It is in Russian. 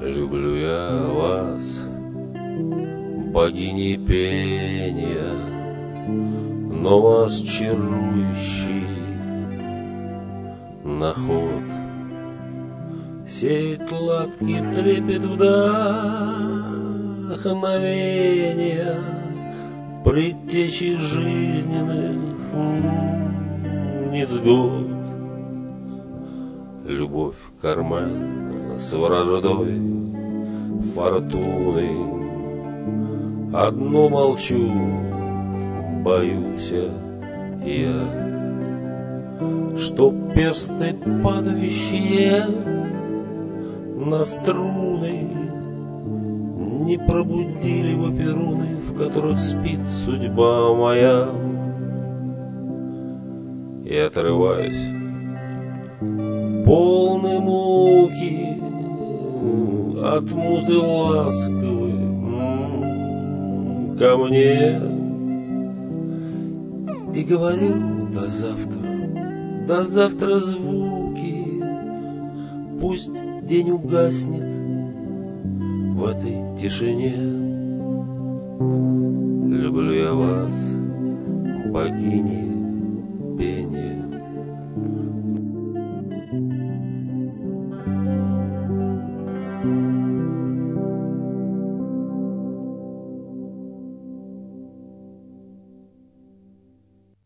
Люблю я вас, богини пения, но вас чарующий наход сеет сладкий трепет вдохновения, предтечи жизненных невзгод. Любовь карман с враждой фортуны, одно молчу, боюсь я, чтоб персты, падающие на струны, не пробудили бы перуны, в которых спит судьба моя. И отрываюсь, полны муки, от музы ласковой ко мне, и говорю: до завтра звуки, пусть день угаснет в этой тишине. Люблю я вас, богини